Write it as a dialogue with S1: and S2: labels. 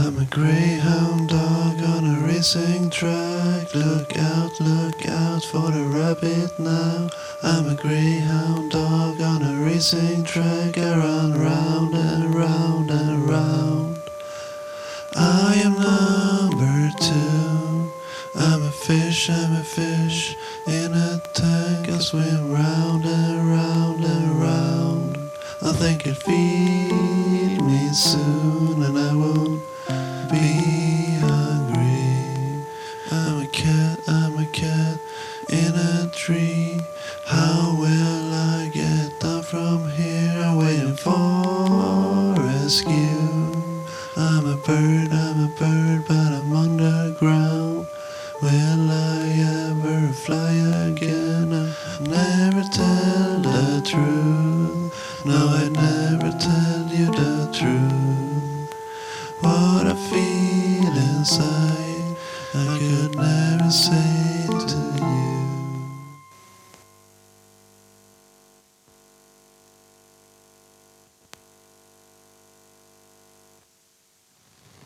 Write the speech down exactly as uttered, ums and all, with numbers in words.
S1: I'm a greyhound dog on a racing track. Look out, look out for the rabbit now. I'm a greyhound dog on a racing track. I run round and round and round. I am number two. I'm a fish, I'm a fish in a tank. I swim round and round and round. I think you'll feed me soon and I won't be hungry. I'm a cat, I'm a cat in a tree. How will I get down from here? I'm waiting for rescue. I'm a bird, I'm a bird, but I'm underground. Will I ever fly again? I never tell the truth. No, I never tell you the truth. What I feel inside, I could never say.